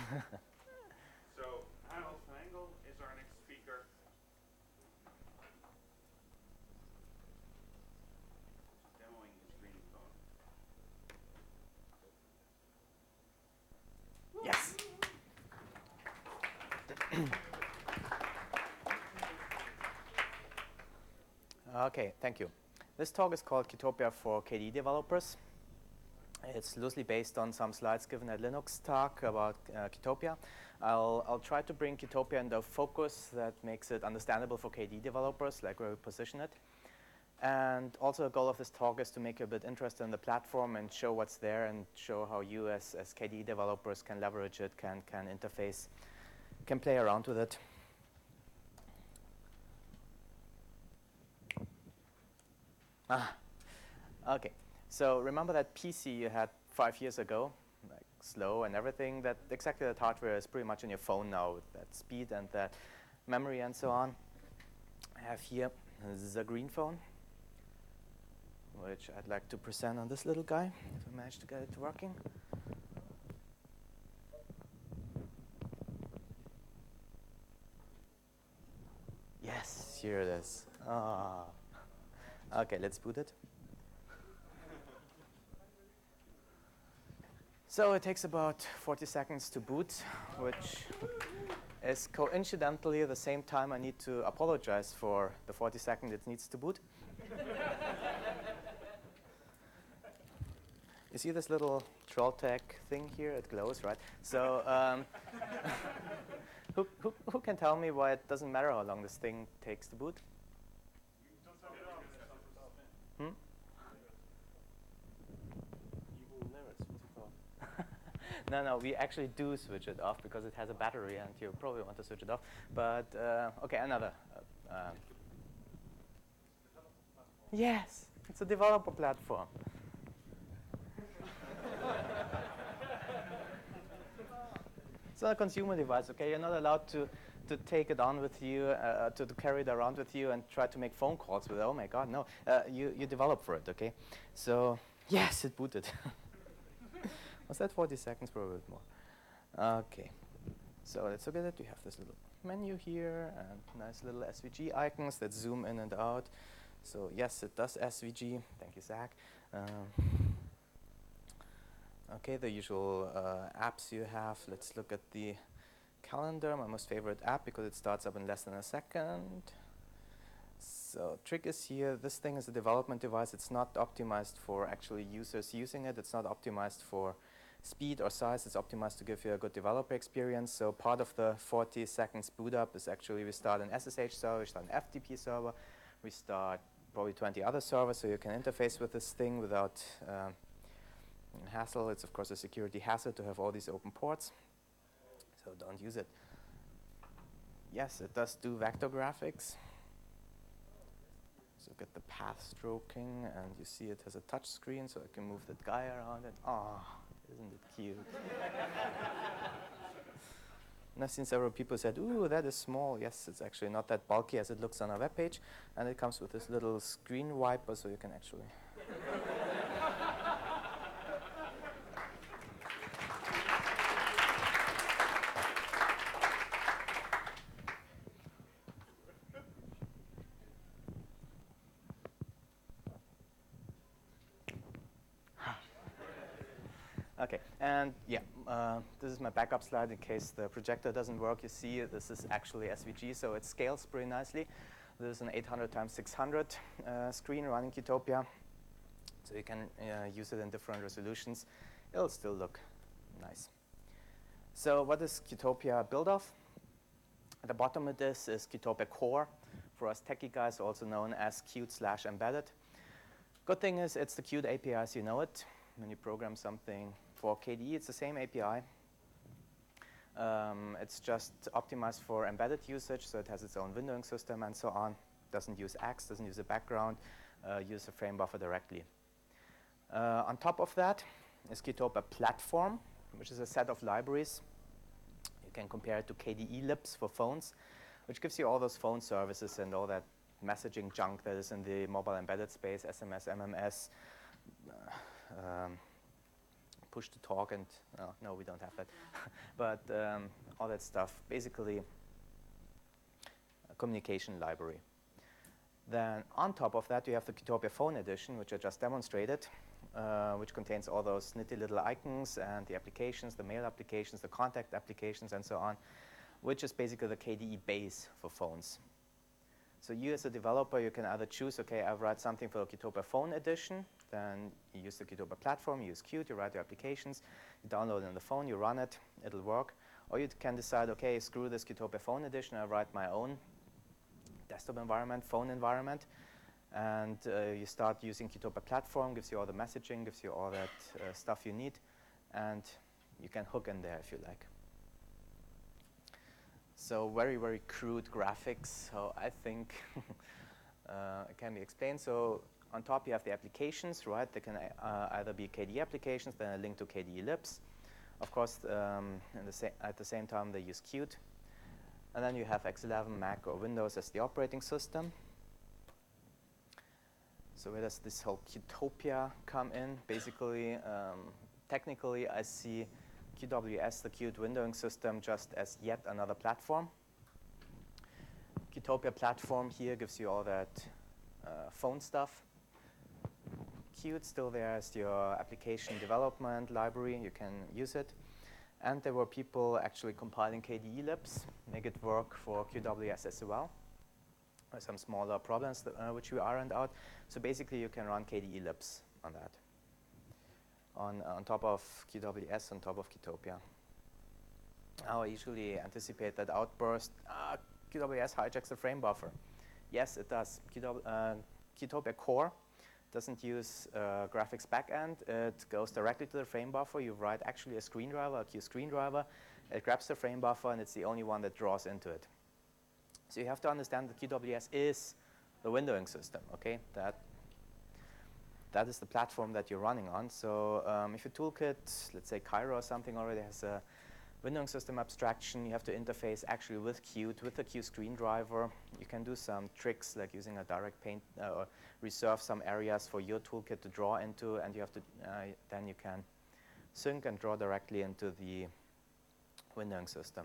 So Hans van Engel is our next speaker. Demoing his green phone. Yes. Okay, thank you. This talk is called Qtopia for KDE developers. It's loosely based on some slides given at Linux talk about Qtopia. I'll try to bring Qtopia into focus that makes it understandable for KDE developers, like where we position it. And also the goal of this talk is to make you a bit interested in the platform and show what's there and show how you as KDE developers can leverage it, can interface, can play around with it. Okay. So remember that PC you had 5 years ago, like slow and everything, that exactly that hardware is pretty much in your phone now, with that speed and that memory and so on. I have here the green phone, which I'd like to present on this little guy, if I manage to get it working. Yes, here it is. Okay, let's boot it. So it takes about 40 seconds to boot, which is coincidentally the same time I need to apologize for the 40 seconds it needs to boot. You see this little Trolltech thing here? It glows, right? So who can tell me why it doesn't matter how long this thing takes to boot? Hmm? No, we actually do switch it off because it has a battery and you probably want to switch it off. But, okay, another. Yes, it's a developer platform. It's not a consumer device, okay? You're not allowed to take it on with you, to carry it around with you and try to make phone calls with it. Oh my God, no. You develop for it, okay? So, yes, it booted. Was that 40 seconds? Probably a bit more. Okay. So let's look at it. We have this little menu here and nice little SVG icons that zoom in and out. So yes, it does SVG. Thank you, Zach. Okay, the usual apps you have. Let's look at the calendar, my most favorite app because it starts up in less than a second. So trick is here, this thing is a development device. It's not optimized for actually users using it. It's not optimized for speed or size. It's optimized to give you a good developer experience. So part of the 40 seconds boot up is actually we start an SSH server, we start an FTP server, we start probably 20 other servers so you can interface with this thing without hassle. It's of course a security hassle to have all these open ports, so don't use it. Yes, it does do vector graphics. So get the path stroking, and you see it has a touch screen, so I can move that guy around it. Oh, isn't it cute? And I've seen several people said, ooh, that is small. Yes, it's actually not that bulky as it looks on our web page, and it comes with this little screen wiper, so you can actually Okay, and yeah, this is my backup slide in case the projector doesn't work. You see, this is actually SVG, so it scales pretty nicely. This is an 800 times 600 screen running Qtopia, so you can use it in different resolutions. It'll still look nice. So what is Qtopia built of? At the bottom of this is Qtopia Core, for us techie guys, also known as Qt/embedded. Good thing is it's the Qt API as you know it. When you program something for KDE, it's the same API. It's just optimized for embedded usage, so it has its own windowing system and so on. Doesn't use X, doesn't use a background, use a frame buffer directly. On top of that is Qtopia Platform, which is a set of libraries. You can compare it to KDE Libs for phones, which gives you all those phone services and all that messaging junk that is in the mobile embedded space, SMS, MMS, push to talk and, no, we don't have that. But all that stuff, basically a communication library. Then on top of that, you have the Qtopia Phone Edition, which I just demonstrated, which contains all those nifty little icons and the applications, the mail applications, the contact applications, and so on, which is basically the KDE base for phones. So you as a developer, you can either choose, okay, I write something for the Qtopia Phone Edition, then you use the Qtopia platform, you use Qt, you write your applications, you download it on the phone, you run it, it'll work. Or you can decide, okay, screw this Qtopia Phone Edition, I write my own desktop environment, phone environment, and you start using Qtopia platform, gives you all the messaging, gives you all that stuff you need, and you can hook in there if you like. So very, very crude graphics, so I think it can be explained. So on top you have the applications, right? They can either be KDE applications, then a link to KDE libs. Of course, at the same time they use Qt. And then you have X11, Mac, or Windows as the operating system. So where does this whole Qtopia come in? Basically, technically, I see QWS, the Qt windowing system, just as yet another platform. Qtopia platform here gives you all that phone stuff. Qt still there as your application development library. You can use it. And there were people actually compiling KDE libs, make it work for QWS as well. Some smaller problems which we ironed out. So basically, you can run KDE libs on that, on top of QWS, on top of Qtopia. Now I usually anticipate that outburst, QWS hijacks the frame buffer. Yes, it does. Qtopia Core doesn't use graphics backend. It goes directly to the frame buffer. You write actually a screen driver, a Q screen driver. It grabs the frame buffer, and it's the only one that draws into it. So you have to understand that QWS is the windowing system, okay? That is the platform that you're running on. So if your toolkit, let's say Cairo or something, already has a windowing system abstraction, you have to interface actually with Qt, with the Q screen driver. You can do some tricks like using a direct paint or reserve some areas for your toolkit to draw into, and you have to then you can sync and draw directly into the windowing system.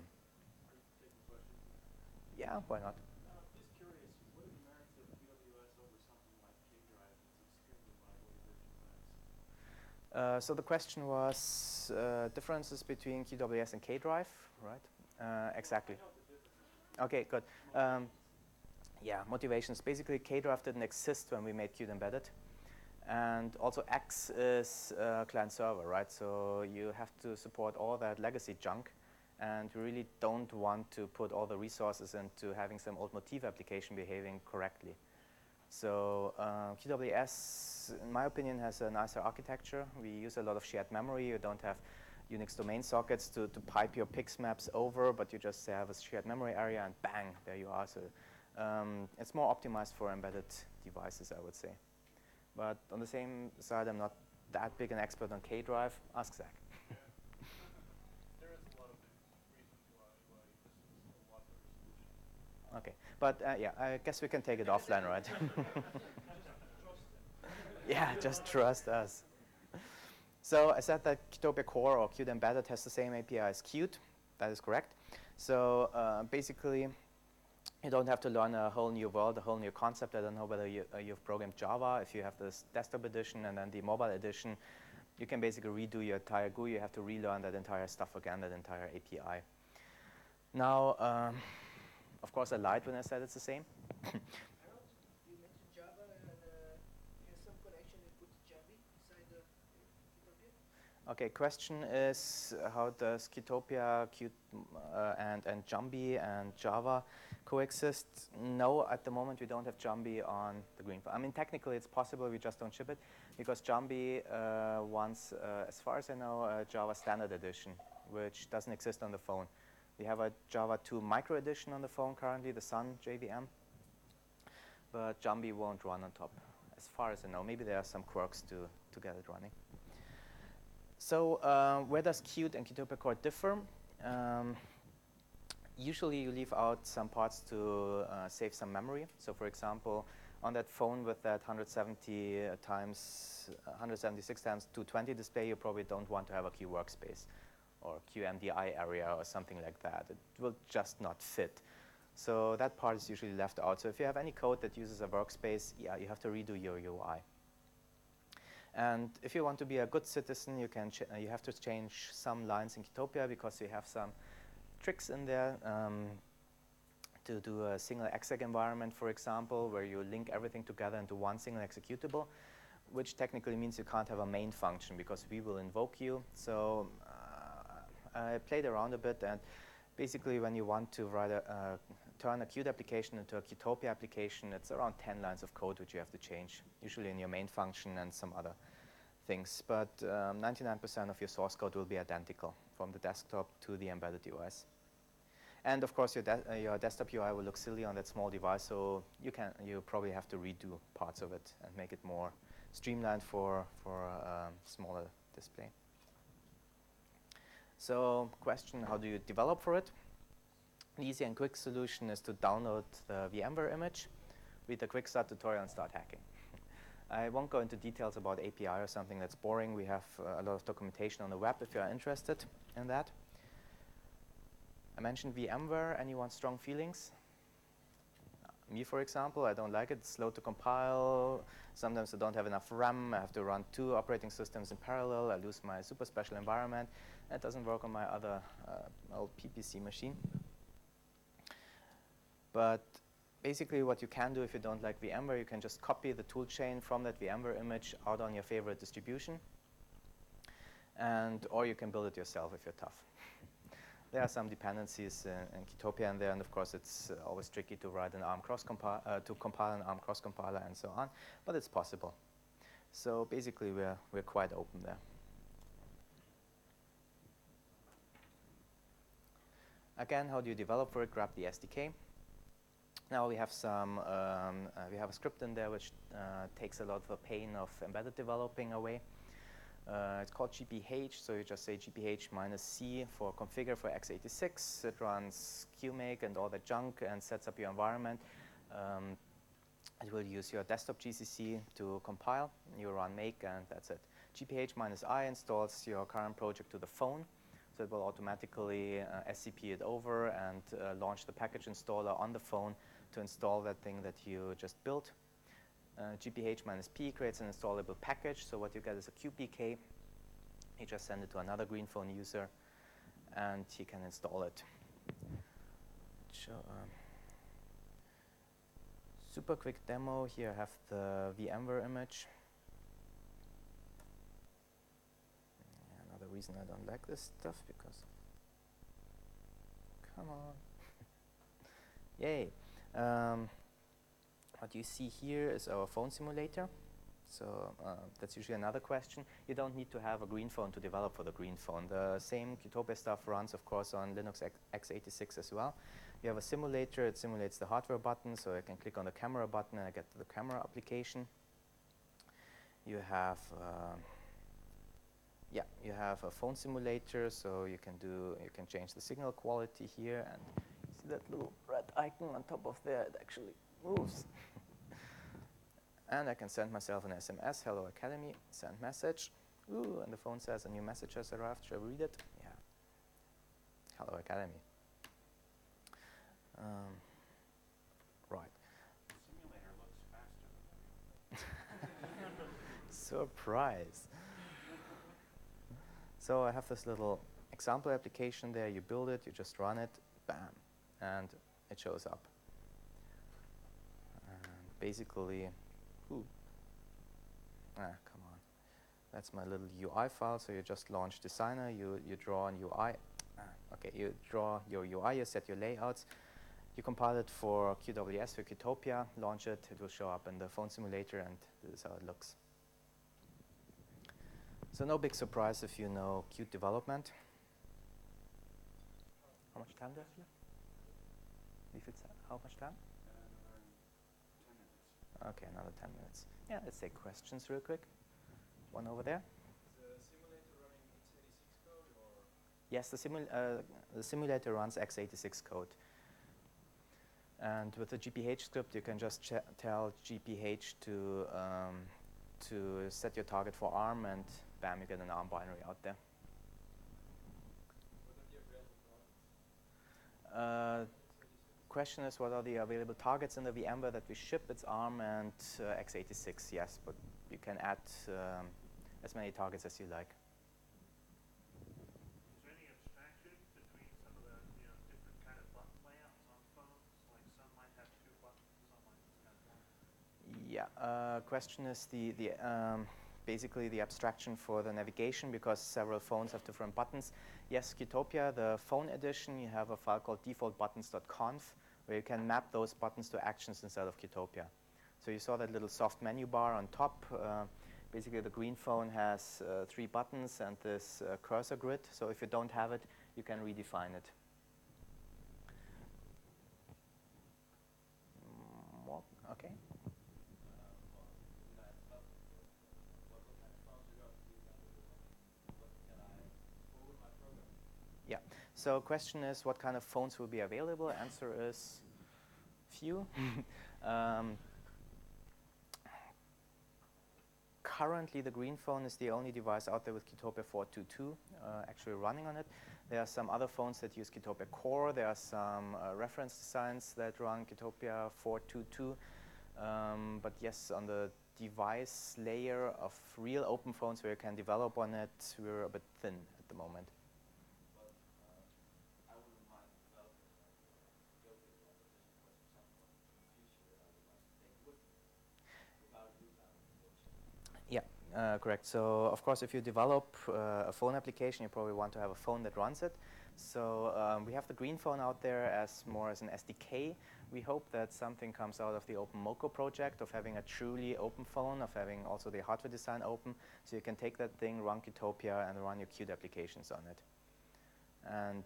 Yeah, why not? Just curious, what are the merits of QWS over something like KDrive that's extremely lightweight version OS? So the question was differences between QWS and KDrive, right? Exactly. Okay, good. Yeah, motivations. Basically, KDrive didn't exist when we made Qt embedded. And also X is client server, right? So you have to support all that legacy junk. And we really don't want to put all the resources into having some old Motif application behaving correctly. So QWS, in my opinion, has a nicer architecture. We use a lot of shared memory. You don't have Unix domain sockets to pipe your PIX maps over, but you just have a shared memory area, and bang, there you are. So it's more optimized for embedded devices, I would say. But on the same side, I'm not that big an expert on KDrive. Ask Zach. Okay, but yeah, I guess we can take it offline, right? Yeah, just trust us. So I said that Qtopia Core or Qt Embedded has the same API as Qt. That is correct. So basically, you don't have to learn a whole new world, a whole new concept. I don't know whether you've programmed Java. If you have this desktop edition and then the mobile edition, you can basically redo your entire GUI. You have to relearn that entire stuff again, that entire API. Now, of course, I lied when I said it's the same. You mentioned Java, and there's some connection with Jambi inside the Qtopia? Okay, question is, how does Qtopia, Qt, and Jambi and Java coexist? No, at the moment we don't have Jambi on the green phone. I mean, technically it's possible, we just don't ship it, because Jambi wants, as far as I know, a Java Standard Edition, which doesn't exist on the phone. We have a Java 2 Micro Edition on the phone currently, the Sun JVM, but Jambi won't run on top, as far as I know. Maybe there are some quirks to get it running. So where does Qt and Qtopia Core differ? Usually you leave out some parts to save some memory. So for example, on that phone with that 176 times 220 display, you probably don't want to have a Q workspace or QMDI area or something like that. It will just not fit. So that part is usually left out. So if you have any code that uses a workspace, yeah, you have to redo your UI. And if you want to be a good citizen, you have to change some lines in Qtopia because you have some tricks in there to do a single exec environment, for example, where you link everything together into one single executable, which technically means you can't have a main function because we will invoke you. So I played around a bit, and basically when you want to write turn a Qt application into a Qtopia application, it's around 10 lines of code which you have to change, usually in your main function and some other things. But 99% of your source code will be identical from the desktop to the embedded device. And of course, your desktop UI will look silly on that small device, so you probably have to redo parts of it and make it more streamlined for a smaller display. So, question: how do you develop for it? The easy and quick solution is to download the VMware image, read the quick start tutorial, and start hacking. I won't go into details about API or something that's boring. We have a lot of documentation on the web if you are interested in that. I mentioned VMware. Anyone strong feelings? Me, for example, I don't like it. It's slow to compile. Sometimes I don't have enough RAM. I have to run 2 operating systems in parallel. I lose my super special environment. It doesn't work on my other old PPC machine. But basically what you can do if you don't like VMware, you can just copy the toolchain from that VMware image out on your favorite distribution. Or you can build it yourself if you're tough. There are some dependencies in Qtopia in there, and of course it's always tricky to write an ARM to compile an ARM cross compiler and so on, but it's possible. So basically we're quite open there. Again, how do you develop for it? Grab the SDK. Now we have we have a script in there which takes a lot of the pain of embedded developing away. It's called GPH, so you just say GPH -C for configure for x86. It runs QMake and all that junk and sets up your environment. It will use your desktop GCC to compile. You run make and that's it. GPH -I installs your current project to the phone, so it will automatically SCP it over and launch the package installer on the phone to install that thing that you just built. GPH -P creates an installable package, so what you get is a QPK. You just send it to another GreenPhone user, and he can install it. Super quick demo. Here I have the VMware image. Another reason I don't like this stuff, because come on. Yay. What you see here is our phone simulator. So that's usually another question. You don't need to have a GreenPhone to develop for the GreenPhone. The same Qtopia stuff runs, of course, on Linux x86 as well. You have a simulator. It simulates the hardware button, so I can click on the camera button and I get to the camera application. You have you have a phone simulator, so you can change the signal quality here, and you see that little red icon on top of there. It actually moves. And I can send myself an SMS, Hello Academy, send message. Ooh, and the phone says a new message has arrived. Should I read it? Yeah. Hello Academy. Right. The simulator looks faster than the real thing. Surprise. So I have this little example application there. You build it, you just run it, bam, and it shows up. And basically, come on. That's my little UI file. So you just launch Designer, you draw an UI. Okay, you draw your UI, you set your layouts. You compile it for QWS, for Qtopia, launch it. It will show up in the phone simulator, and this is how it looks. So no big surprise if you know Qt development. How much time do I have left? How much time? Another 10 minutes. Okay, another 10 minutes. Yeah, let's take questions real quick. One over there. Is the simulator running x86 code or? Yes, the simulator runs x86 code. And with the GPH script, you can just tell GPH to set your target for ARM, and bam, you get an ARM binary out there. What are the available targets? Question is, what are the available targets in the VMware that we ship? It's ARM and x86, yes, but you can add as many targets as you like. Is there any abstraction between some of the different kind of button layouts on phones? Like some might have 2 buttons, some might just have 1. Yeah, question is basically the abstraction for the navigation, because several phones have different buttons. Yes, Qtopia, the phone edition, you have a file called defaultbuttons.conf, where you can map those buttons to actions inside of Qtopia. So you saw that little soft menu bar on top. Basically, the green phone has 3 buttons and this cursor grid. So if you don't have it, you can redefine it. More? Okay. Yeah. So question is, what kind of phones will be available? Answer is few. Currently, the green phone is the only device out there with Qtopia 4.2.2 actually running on it. There are some other phones that use Qtopia Core. There are some reference designs that run Qtopia 4.2.2. But yes, on the device layer of real open phones where you can develop on it, we're a bit thin at the moment. I wouldn't mind developing Qtopia one, but just because at some point in the future I would like to take it with me without a boot out, unfortunately. Yeah, correct. So of course, if you develop a phone application, you probably want to have a phone that runs it. So we have the green phone out there as more as an SDK. We hope that something comes out of the OpenMoko project of having a truly open phone, of having also the hardware design open, so you can take that thing, run Qtopia, and run your Qt applications on it. And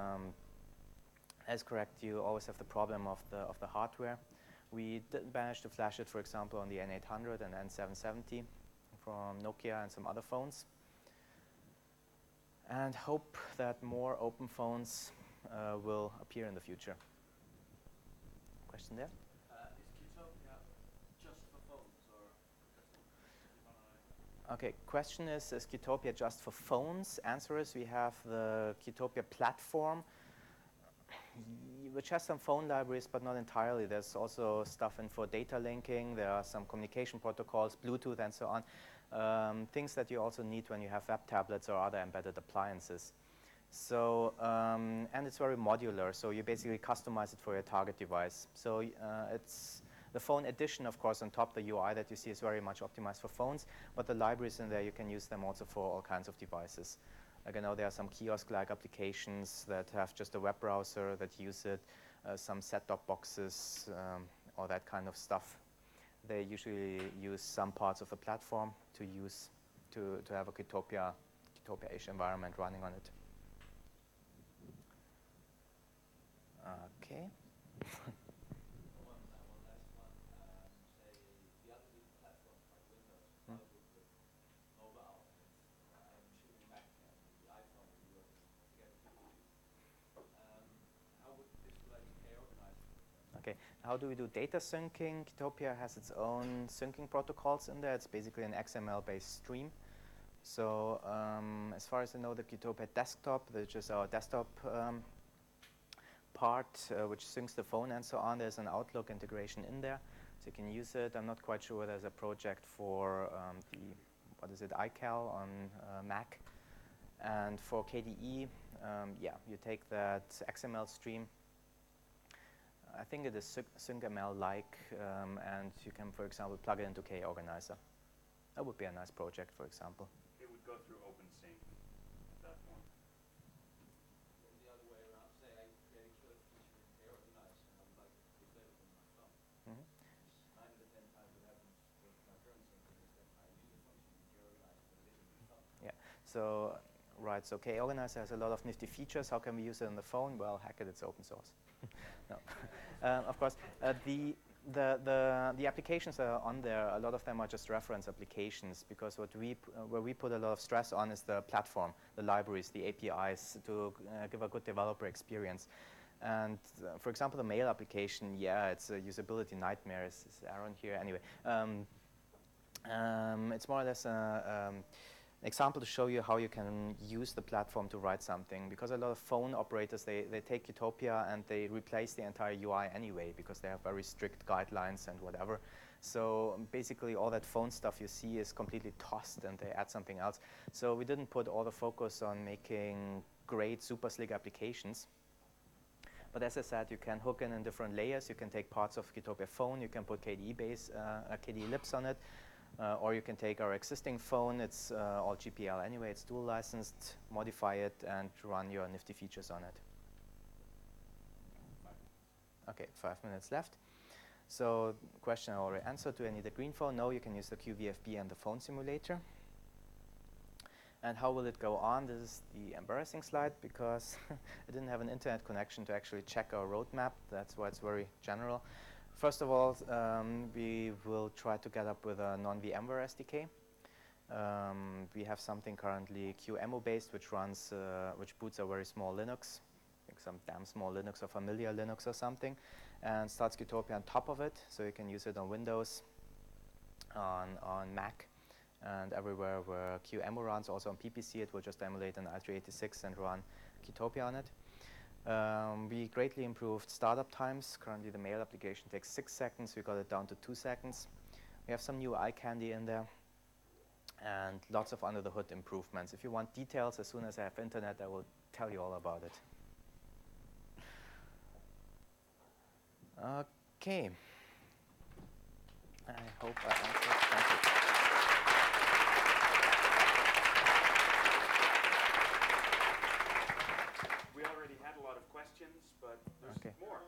as correct, you always have the problem of the hardware. We did manage to flash it, for example, on the N800 and N770 from Nokia and some other phones. And hope that more open phones will appear in the future. Question there? Is Qtopia just for phones, or because Okay, question is Qtopia just for phones? Answer is we have the Qtopia platform, which has some phone libraries, but not entirely. There's also stuff in for data linking. There are some communication protocols, Bluetooth, and so on. Things that you also need when you have web tablets or other embedded appliances. So, and it's very modular, so you basically customize it for your target device. So it's the phone edition, of course, on top, the UI that you see is very much optimized for phones, but the libraries in there, you can use them also for all kinds of devices. Like I know there are some kiosk-like applications that have just a web browser that use it, some set-top boxes, or that kind of stuff. They usually use some parts of the platform to use to have a Qtopia-ish environment running on it. Okay. One last one. Say the other big platforms like Windows, Outlook with mobile, and I'm assuming Mac and the iPhone will be working together too. How would Visualize K organize? Okay. How do we do data syncing? Qtopia has its own syncing protocols in there. It's basically an XML-based stream. So as far as I know, the Qtopia desktop, which is our desktop part, which syncs the phone and so on, there's an Outlook integration in there, so you can use it. I'm not quite sure there's a project for iCal on Mac. And for KDE, yeah, you take that XML stream. I think it is SyncML-like, and you can, for example, plug it into K-Organizer. That would be a nice project, for example. It would go through OpenSync at that point. The other way around, say I create a killer feature in K-Organize and I would like it to be available on my phone. 9 out of 10 times what happens with my current thinking is that I use the function in K-Organize, but it isn't in the phone. Yeah. So, right. So K-Organizer has a lot of nifty features. How can we use it on the phone? Well, heck it, it's open source. No. Of course, the applications that are on there, a lot of them are just reference applications, because where we put a lot of stress on is the platform, the libraries, the APIs, to give a good developer experience. And for example, the mail application, yeah, it's a usability nightmare. Is Aaron here? Anyway, it's more or less an example to show you how you can use the platform to write something. Because a lot of phone operators, they take Utopia and they replace the entire UI anyway because they have very strict guidelines and whatever. So basically all that phone stuff you see is completely tossed and they add something else. So we didn't put all the focus on making great, super slick applications. But as I said, you can hook in different layers. You can take parts of Utopia phone. You can put KDE libs on it. Or you can take our existing phone. It's all GPL anyway. It's dual licensed, modify it, and run your nifty features on it. OK, 5 minutes left. So question I already answered. Do I need a green phone? No, you can use the QVFB and the phone simulator. And how will it go on? This is the embarrassing slide because I didn't have an internet connection to actually check our roadmap. That's why it's very general. First of all, we will try to get up with a non-VMware SDK. We have something currently QEMU based, which runs, which boots a very small Linux, like some damn small Linux or familiar Linux or something, and starts Utopia on top of it. So you can use it on Windows, on Mac, and everywhere where QEMU runs, also on PPC, it will just emulate an i386 and run Utopia on it. We greatly improved startup times. Currently, the mail application takes 6 seconds. We got it down to 2 seconds. We have some new eye candy in there, and lots of under-the-hood improvements. If you want details, as soon as I have internet, I will tell you all about it. OK. I hope I answered. Thank you. But there's Okay. more.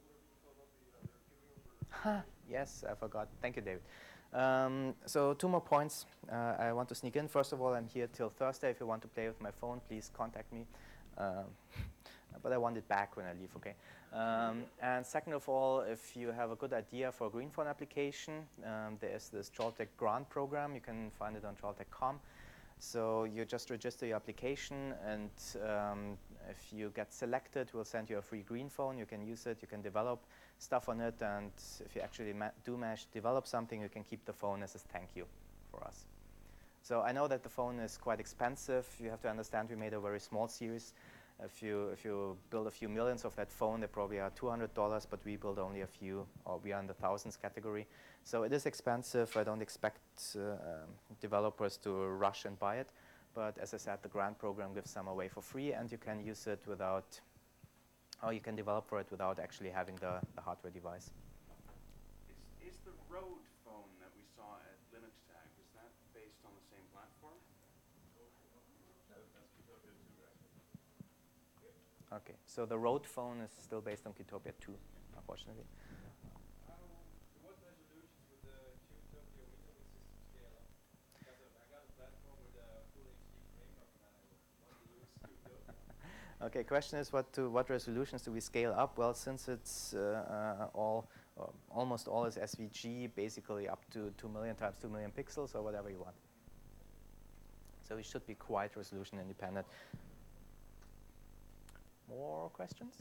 Yes, I forgot. Thank you, David. So 2 more points I want to sneak in. First of all, I'm here till Thursday. If you want to play with my phone, please contact me. But I want it back when I leave, OK? And second of all, if you have a good idea for a green phone application, there's this Trolltech grant program. You can find it on trolltech.com. So you just register your application, and if you get selected, we'll send you a free green phone. You can use it. You can develop stuff on it. And if you actually do manage to develop something, you can keep the phone as a thank you for us. So I know that the phone is quite expensive. You have to understand we made a very small series. If you build a few millions of that phone, they probably are $200, but we build only a few, or we are in the thousands category. So it is expensive. I don't expect developers to rush and buy it. But as I said, the grant program gives some away for free, and you can use it without, or you can develop for it without actually having the hardware device. Is the Rode phone that we saw at LinuxTag, is that based on the same platform? OK, so the Rode phone is still based on Utopia 2, unfortunately. What resolutions would the Utopia Windows system scale up? Because I got a platform with a full HD framework, and I want to use Utopia. OK, question is what resolutions do we scale up? Well, since it's almost all is SVG, basically up to 2 million times 2 million pixels or whatever you want. So it should be quite resolution independent. More questions?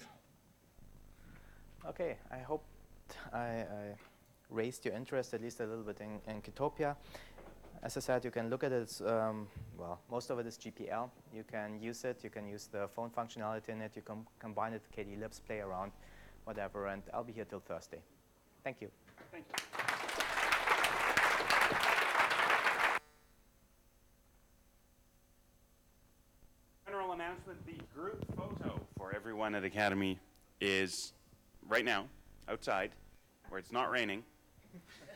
OK, I hope I raised your interest at least a little bit in Utopia. As I said, you can look at it. Well, most of it is GPL. You can use it. You can use the phone functionality in it. You can combine it with KDE libs, play around, whatever. And I'll be here till Thursday. Thank you. Thank you. General announcement, the group photo for everyone at Academy is right now, outside, where it's not raining.